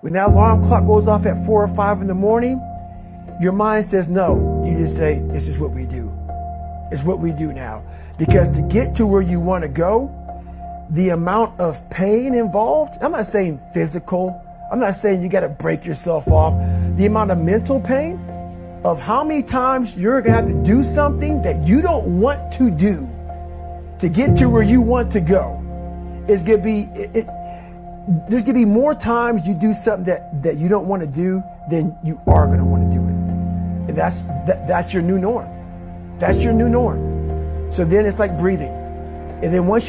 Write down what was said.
When that alarm clock goes off at 4 or 5 in the morning, your mind says no. You just say, this is what we do. It's what we do now. Because to get to where you want to go, the amount of pain involved, I'm not saying physical, I'm not saying you got to break yourself off. The amount of mental pain of how many times you're going to have to do something that you don't want to do to get to where you want to go is going to be, there's going to be more times you do something that you don't want to do than you are going to want to do it. And that's your new norm. That's your new norm. So then it's like breathing. And then once you